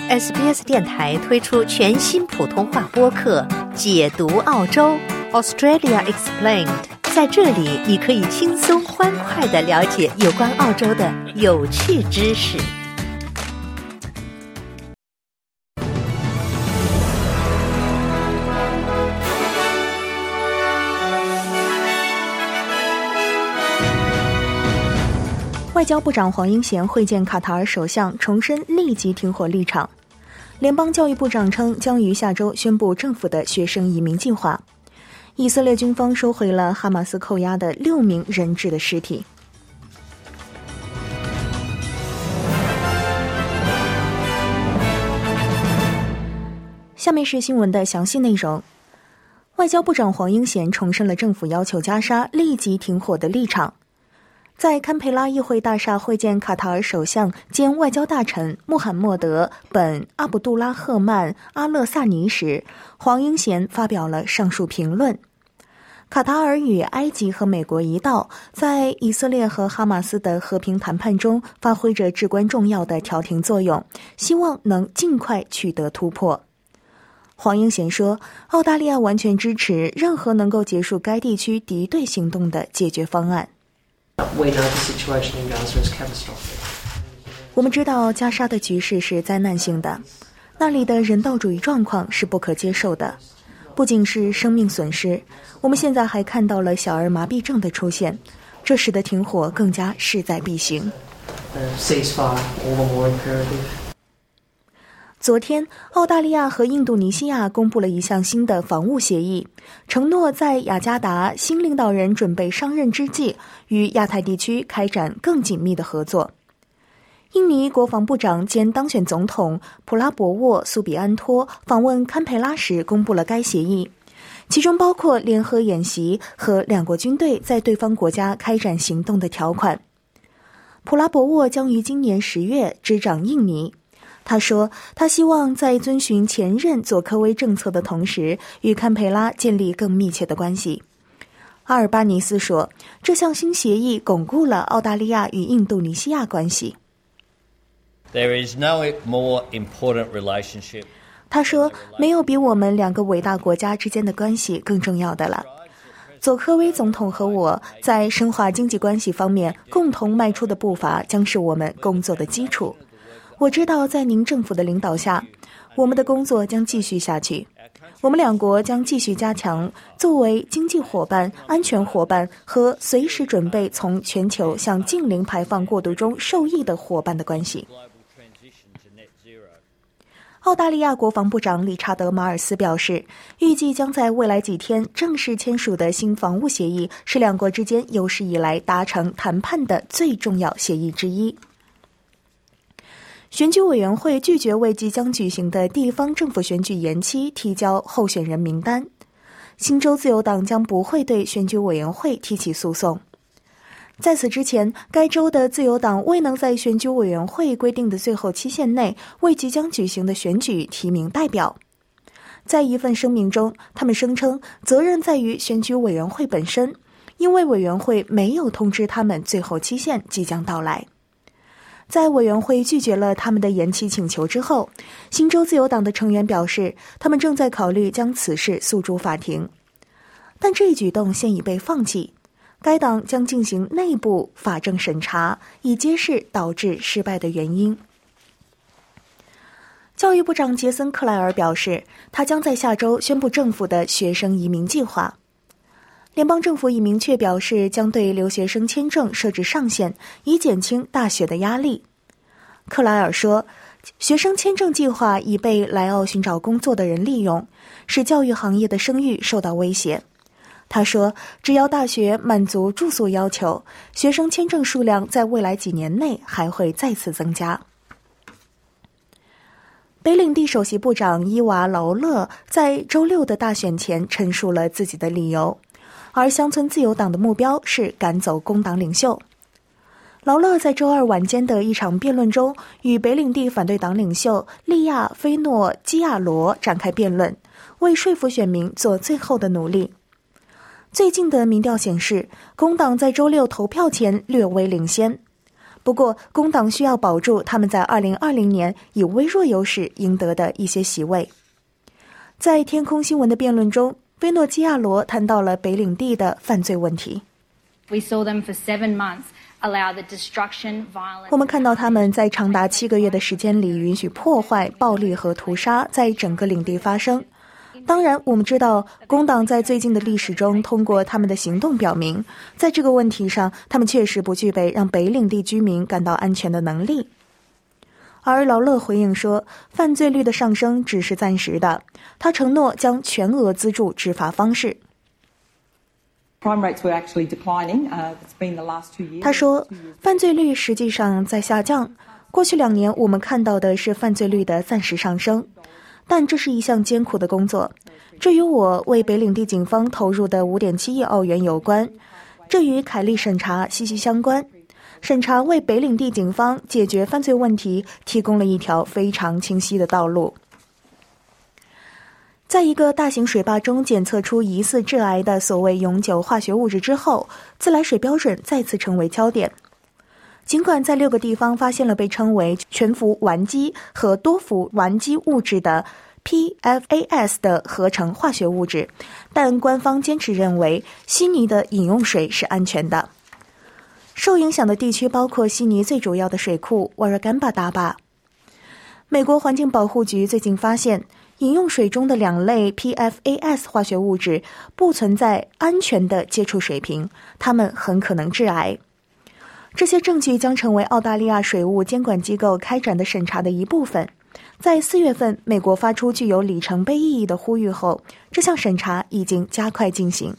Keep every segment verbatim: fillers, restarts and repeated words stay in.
S B S 电台推出全新普通话播客《解读澳洲 Australia Explained》，在这里你可以轻松欢快地了解有关澳洲的有趣知识。 外交部长黄英贤会见卡塔尔首相，重申立即停火立场。联邦教育部长称将于下周宣布政府的学生移民计划。以色列军方收回了哈马斯扣押的六名人质的尸体。下面是新闻的详细内容。外交部长黄英贤重申了政府要求加沙立即停火的立场。在堪培拉议会大厦会见卡塔尔首相兼外交大臣穆罕默德·本·阿卜杜拉赫曼·阿勒萨尼时，黄英贤发表了上述评论。卡塔尔与埃及和美国一道，在以色列和哈马斯的和平谈判中发挥着至关重要的调停作用，希望能尽快取得突破。黄英贤说，澳大利亚完全支持任何能够结束该地区敌对行动的解决方案。我们知道加沙的局势是灾难性的，那里的人道主义状况是不可接受的，不仅是生命损失，我们现在还看到了小儿麻痹症的出现，这使得停火更加势在必行。昨天，澳大利亚和印度尼西亚公布了一项新的防务协议，承诺在雅加达新领导人准备上任之际，与亚太地区开展更紧密的合作。印尼国防部长兼当选总统普拉博沃·苏比安托访问堪培拉时公布了该协议，其中包括联合演习和两国军队在对方国家开展行动的条款。普拉博沃将于今年十月执掌印尼。他说，他希望在遵循前任佐科威政策的同时，与堪培拉建立更密切的关系。阿尔巴尼斯说，这项新协议巩固了澳大利亚与印度尼西亚关系。 There is no more important relationship. 他说，没有比我们两个伟大国家之间的关系更重要的了。佐科威总统和我在深化经济关系方面共同迈出的步伐，将是我们工作的基础。我知道在您政府的领导下，我们的工作将继续下去。我们两国将继续加强作为经济伙伴、安全伙伴和随时准备从全球向净零排放过渡中受益的伙伴的关系。澳大利亚国防部长理查德·马尔斯表示，预计将在未来几天正式签署的新防务协议是两国之间有史以来达成谈判的最重要协议之一。选举委员会拒绝为即将举行的地方政府选举延期提交候选人名单。新州自由党将不会对选举委员会提起诉讼。在此之前，该州的自由党未能在选举委员会规定的最后期限内为即将举行的选举提名代表。在一份声明中，他们声称责任在于选举委员会本身，因为委员会没有通知他们最后期限即将到来。在委员会拒绝了他们的延期请求之后，新州自由党的成员表示，他们正在考虑将此事诉诸法庭。但这一举动现已被放弃，该党将进行内部法政审查，以揭示导致失败的原因。教育部长杰森·克莱尔表示，他将在下周宣布政府的学生移民计划。联邦政府已明确表示将对留学生签证设置上限，以减轻大学的压力。克莱尔说，学生签证计划已被来澳寻找工作的人利用，使教育行业的声誉受到威胁。他说，只要大学满足住宿要求，学生签证数量在未来几年内还会再次增加。北领地首席部长伊娃·劳勒在周六的大选前陈述了自己的理由，而乡村自由党的目标是赶走工党领袖。劳勒在周二晚间的一场辩论中与北领地反对党领袖利亚·菲诺基亚罗展开辩论，为说服选民做最后的努力。最近的民调显示，工党在周六投票前略微领先。 不过，工党需要保住他们在二零二零年以微弱优势赢得的一些席位。在天空新闻的辩论中，维诺基亚罗谈到了北领地的犯罪问题。 We saw them for seven months allow the destruction, violence. 我们看到他们在长达七个月的时间里允许破坏、暴力和屠杀在整个领地发生。当然，我们知道工党在最近的历史中通过他们的行动表明，在这个问题上，他们确实不具备让北领地居民感到安全的能力。而劳勒回应说，犯罪率的上升只是暂时的，他承诺将全额资助执法方式。他说，犯罪率实际上在下降，过去两年我们看到的是犯罪率的暂时上升，但这是一项艰苦的工作，这与我为北领地警方投入的 五点七亿澳元有关，这与凯利审查息息相关。审查为北领地警方解决犯罪问题提供了一条非常清晰的道路。在一个大型水坝中检测出疑似致癌的所谓永久化学物质之后，自来水标准再次成为焦点。尽管在六个地方发现了被称为全氟烷基和多氟烷基物质的 P F A S 的合成化学物质，但官方坚持认为悉尼的饮用水是安全的。受影响的地区包括悉尼最主要的水库瓦尔干巴大坝。美国环境保护局最近发现，饮用水中的两类 P F A S 化学物质不存在安全的接触水平，它们很可能致癌。这些证据将成为澳大利亚水务监管机构开展的审查的一部分。在四月份，美国发出具有里程碑意义的呼吁后，这项审查已经加快进行。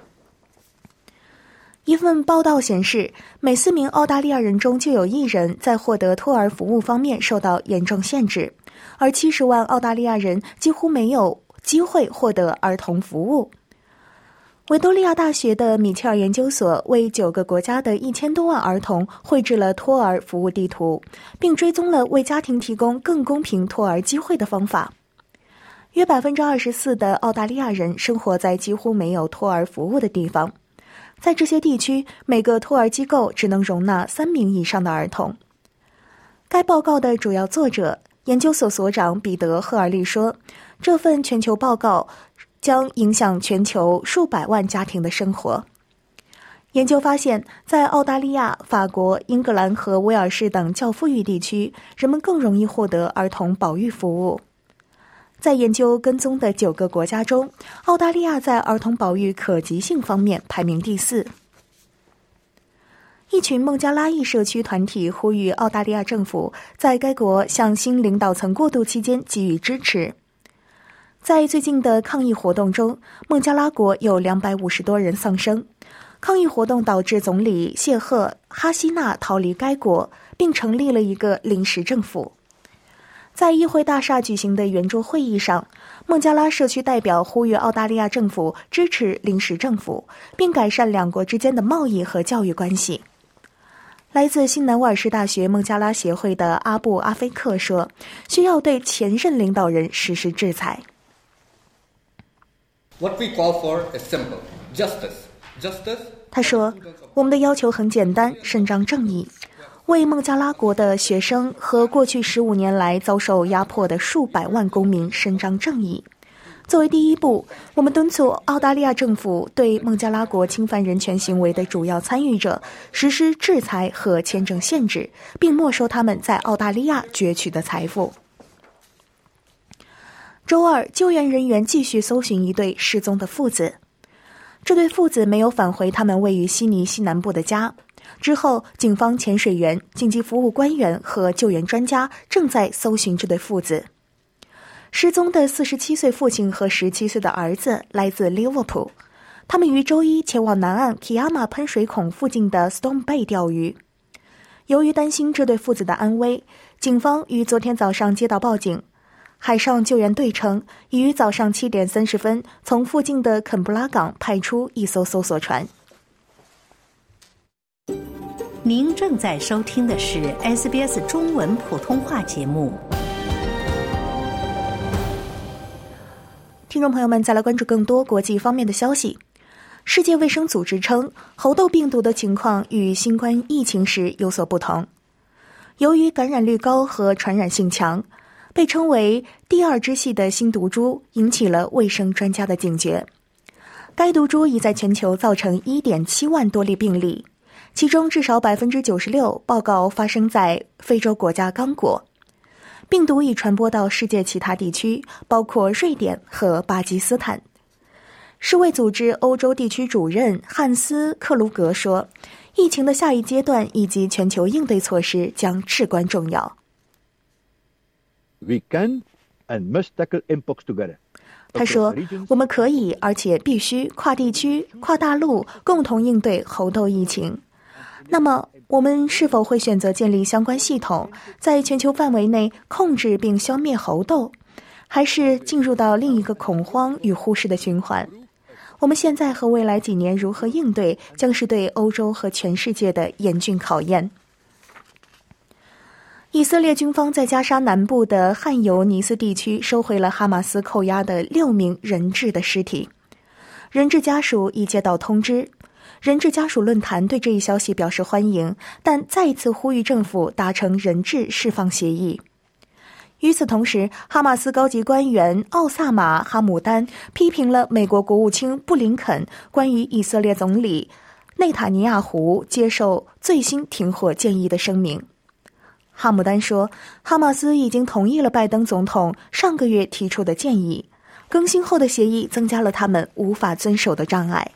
一份报道显示，每四名澳大利亚人中就有一人在获得托儿服务方面受到严重限制，而七十万澳大利亚人几乎没有机会获得儿童服务。维多利亚大学的米切尔研究所为九个国家的一千多万儿童绘制了托儿服务地图，并追踪了为家庭提供更公平托儿机会的方法。约 百分之二十四 的澳大利亚人生活在几乎没有托儿服务的地方。在这些地区，每个托儿机构只能容纳三名以上的儿童。该报告的主要作者、研究所所长彼得·赫尔利说，这份全球报告将影响全球数百万家庭的生活。研究发现，在澳大利亚、法国、英格兰和威尔士等较富裕地区，人们更容易获得儿童保育服务。在研究跟踪的九个国家中，澳大利亚在儿童保育可及性方面排名第四。一群孟加拉裔社区团体呼吁澳大利亚政府在该国向新领导层过渡期间给予支持。在最近的抗议活动中，孟加拉国有两百五十多人丧生。抗议活动导致总理谢赫·哈希纳逃离该国，并成立了一个临时政府。在议会大厦举行的圆桌会议上，孟加拉社区代表呼吁澳大利亚政府支持临时政府，并改善两国之间的贸易和教育关系。来自新南威尔士大学孟加拉协会的阿布阿菲克说，需要对前任领导人实施制裁。 What we call for is simple: justice. Justice. 他说，我们的要求很简单，伸张正义。为孟加拉国的学生和过去十五年来遭受压迫的数百万公民伸张正义。作为第一步，我们敦促澳大利亚政府对孟加拉国侵犯人权行为的主要参与者实施制裁和签证限制，并没收他们在澳大利亚攫取的财富。周二，救援人员继续搜寻一对失踪的父子。这对父子没有返回他们位于悉尼西南部的家。之后，警方、潜水员、紧急服务官员和救援专家正在搜寻这对父子。失踪的四十七岁父亲和十七岁的儿子来自利物浦，他们于周一前往南岸 Kiama 喷水孔附近的 Stone Bay 钓鱼。由于担心这对父子的安危，警方于昨天早上接到报警。海上救援队称，已于早上七点三十分从附近的肯布拉港派出一艘搜索船。 您正在收听的是 S B S 中文普通话节目。 听众朋友们，再来关注更多国际方面的消息。世界卫生组织称，猴痘病毒的情况与新冠疫情时有所不同。 由于感染率高和传染性强，被称为第二支系的新毒株引起了卫生专家的警觉。该毒株已在全球造成 一点七万多例病例，其中至少 百分之九十六 报告发生在非洲国家刚果。病毒已传播到世界其他地区，包括瑞典和巴基斯坦。世卫组织欧洲地区主任汉斯·克卢格说，疫情的下一阶段以及全球应对措施将至关重要。 We can and must tackle mpox together. 他说，我们可以而且必须跨地区、跨大陆共同应对猴痘疫情。那么我们是否会选择建立相关系统，在全球范围内控制并消灭猴痘，还是进入到另一个恐慌与忽视的循环？我们现在和未来几年如何应对，将是对欧洲和全世界的严峻考验。以色列军方在加沙南部的汗尤尼斯地区收回了哈马斯扣押的六名人质的尸体，人质家属已接到通知。人质家属论坛对这一消息表示欢迎，但再一次呼吁政府达成人质释放协议。与此同时，哈马斯高级官员奥萨马·哈姆丹批评了美国国务卿布林肯关于以色列总理内塔尼亚胡接受最新停火建议的声明。哈姆丹说，哈马斯已经同意了拜登总统上个月提出的建议，更新后的协议增加了他们无法遵守的障碍。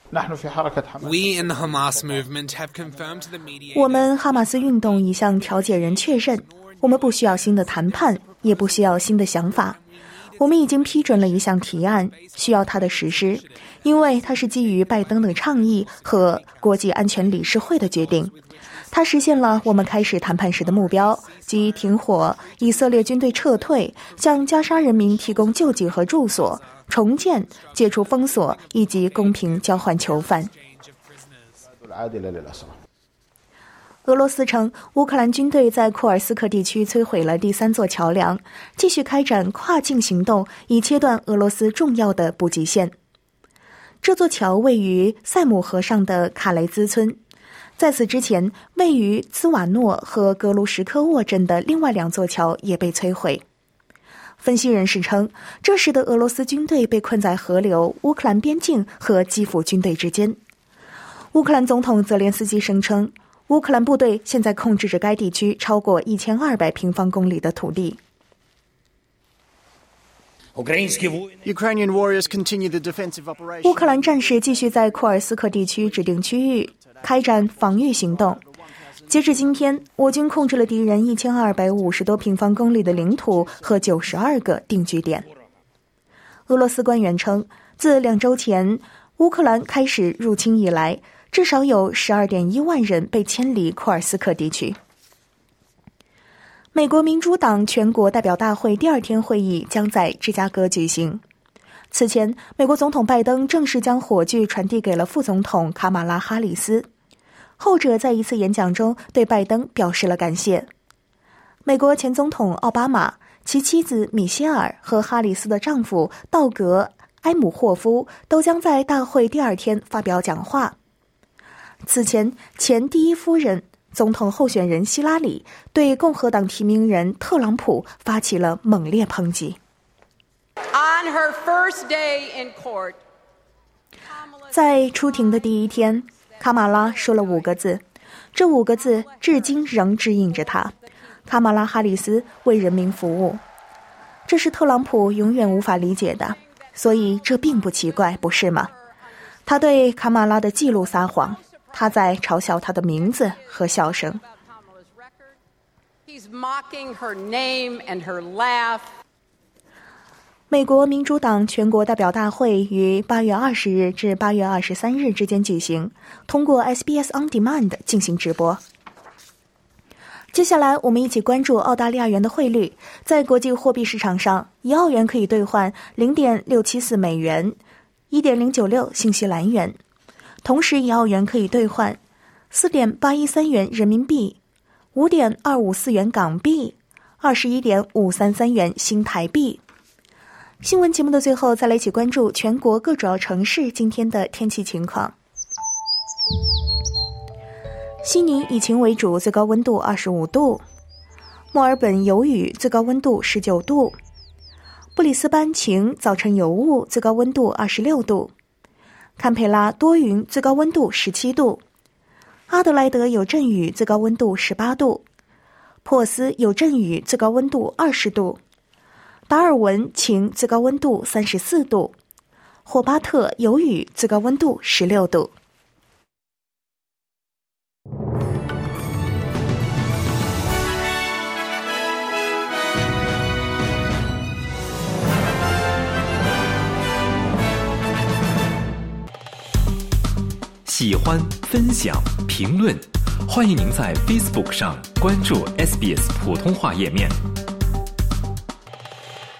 我们哈马斯运动已向调解人确认，我们不需要新的谈判，也不需要新的想法。我们已经批准了一项提案，需要它的实施，因为它是基于拜登的倡议和国际安全理事会的决定。它实现了我们开始谈判时的目标，即停火、以色列军队撤退、向加沙人民提供救济和住所、重建、解除封锁以及公平交换囚犯。俄罗斯称，乌克兰军队在库尔斯克地区摧毁了第三座桥梁，继续开展跨境行动，以切断俄罗斯重要的补给线。这座桥位于塞姆河上的卡雷兹村。在此之前，位于兹瓦诺和格卢什科沃镇的另外两座桥也被摧毁。分析人士称，这时的俄罗斯军队被困在河流、乌克兰边境和基辅军队之间。乌克兰总统泽连斯基声称，乌克兰部队现在控制着该地区超过一千二百平方公里的土地。乌克兰战士继续在库尔斯克地区指定区域开展防御行动。截至今天，我军控制了敌人一千二百五十多平方公里的领土和九十二个定居点。俄罗斯官员称，自两周前乌克兰开始入侵以来，至少有 十二点一万人被迁离库尔斯克地区。美国民主党全国代表大会第二天会议将在芝加哥举行。此前，美国总统拜登正式将火炬传递给了副总统卡马拉·哈里斯，后者在一次演讲中对拜登表示了感谢。美国前总统奥巴马、其妻子米歇尔和哈里斯的丈夫道格·埃姆霍夫都将在大会第二天发表讲话。此前，前第一夫人、总统候选人希拉里对共和党提名人特朗普发起了猛烈抨击。 On her first day in court, 在出庭的第一天，卡马拉说了五个字，这五个字至今仍指引着她：卡马拉·哈里斯为人民服务。这是特朗普永远无法理解的，所以这并不奇怪，不是吗？他对卡马拉的记录撒谎，他在嘲笑她的名字和笑声。 he's mocking her name and her laugh. 美国民主党全国代表大会于八月二十日至八月二十三日之间举行，通过 S B S On Demand 进行直播。接下来我们一起关注澳大利亚元的汇率。在国际货币市场上，一澳元可以兑换 零点六七四美元， 一点零九六新西兰元。同时一澳元可以兑换 四点八一三元人民币， 五点二五四元港币， 二十一点五三三元新台币。新闻节目的最后，再来一起关注全国各主要城市今天的天气情况。 悉尼以晴为主，最高温度二十五度；墨尔本有雨，最高温度十九度；布里斯班晴，早晨有雾，最高温度二十六度；堪培拉多云，最高温度十七度；阿德莱德有阵雨，最高温度十八度；珀斯有阵雨，最高温度二十度；达尔文晴，最高温度三十四度；霍巴特有雨，最高温度十六度。 喜欢、分享、评论，欢迎您在 Facebook 上关注 S B S 普通话页面。